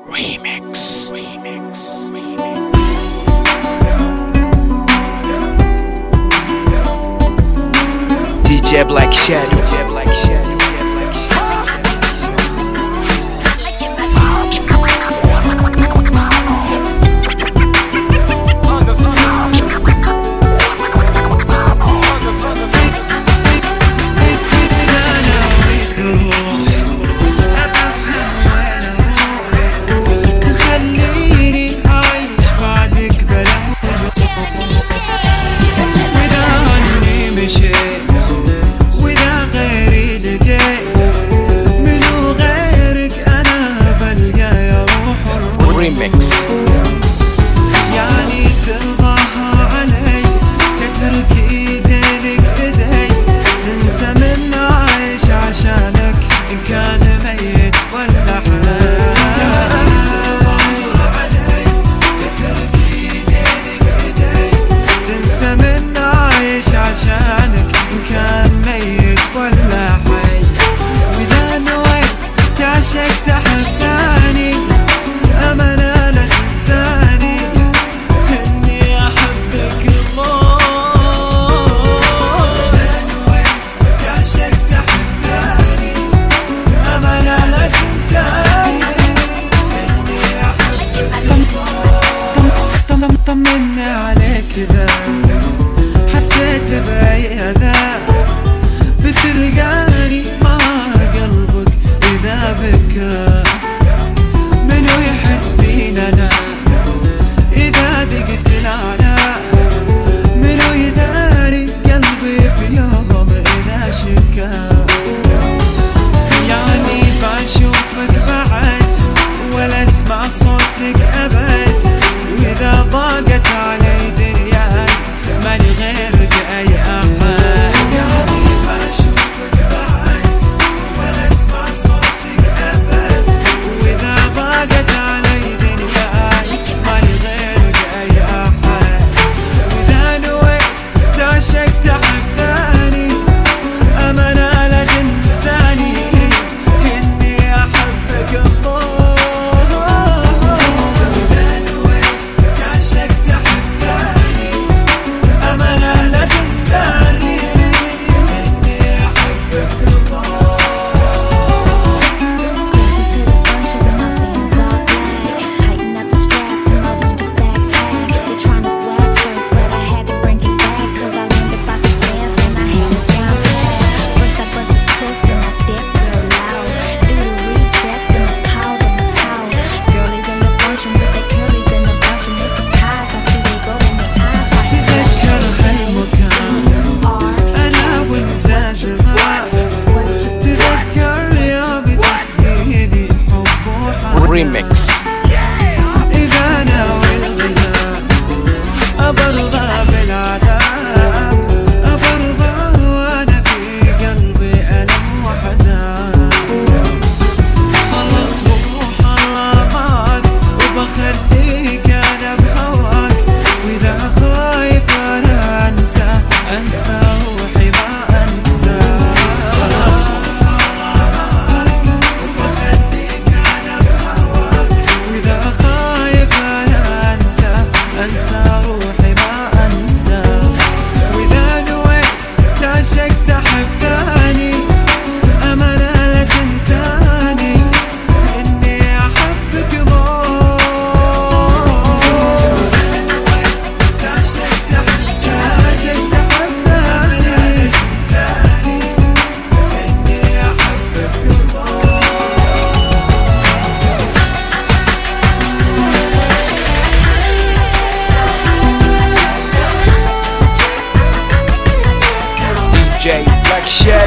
Remix. DJ Black Shadow. Remix. يعني ترضاها علي تترك ايدينك ايدي تنسى من عايش عشانك ان كان ميت ولا حي. يعني ترضاها علي تترك ايدينك ايدي تنسى من عايش عشانك ان كان ميت ولا حي. واذا نويت تعشق تحب ثاني أمانة لا تنساني إني أحبك الله. إذا نويت تعشق تحبني أمانة لا تنساني إني أحبك الله. طمني عليك إذا حسيت بأي أذى بتلقاني مع قلبك إذا بكى. منو يحس فينا لا إذا ضقت لنا منو يداري قلبي في يوم إذا شكا. يعني بشوفك بعد ولا اسمع صوتك أبد وإذا ضاقت علي دنياي مالي غيرك أي أحد. يعني بشوفك بعد ولا اسمع صوتك أبد وإذا ضاقت علي دنياي مالي غيرك أي أحد. وإذا نويت تعشق تحبني أمانة لا تنساني إني أحبك الله. وإذا نويت تعشق تحبني أمانة لا تنساني إني أحبك الله. Remix. إذا ناوي الغناء أبرضى بالعذاب أبرضى وأنا في قلبي ألم وحزان. خلص روح الله معك وبخليك أنا بهواك. وإذا خايف أنا أنسى روحي ما أنسى. خلص روح الله معك وبخليك أنا بهواك. وإذا خايف أنا أنسى روحي ما أنسى. وإذا نويت تعشق تحبني أمانة لا تنساني إني أحبك الله. وإذا نويت تعشق تحبني أمانة لا تنساني إني أحبك الله. DJ Black Shadow.